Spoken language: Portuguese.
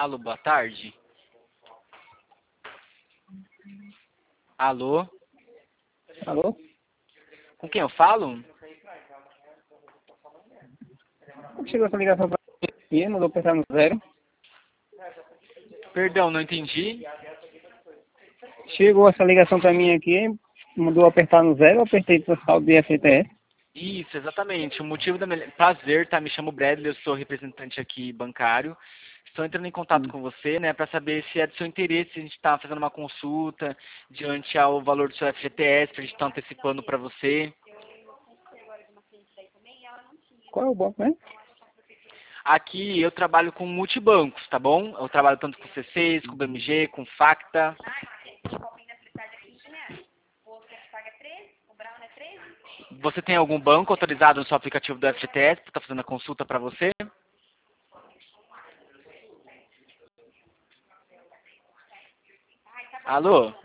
Alô, boa tarde. Alô? Alô? Com quem eu falo? Chegou essa ligação para mim, mandou apertar no zero. Perdão, não entendi. Chegou essa ligação para mim aqui, mandou apertar no zero, eu apertei para o saldo de FTS. Isso, exatamente. O motivo da minha... Prazer, tá? Me chamo Bradley, eu sou representante aqui bancário. Estou entrando em contato com você, né, para saber se é do seu interesse, a gente está fazendo uma consulta diante ao valor do seu FGTS, para a gente estar antecipando para você. Qual é o banco, né? Aqui eu trabalho com multibancos, tá bom? Eu trabalho tanto com C6, com BMG, com Facta. Você tem algum banco autorizado no seu aplicativo do FGTS para estar fazendo a consulta para você? Alô?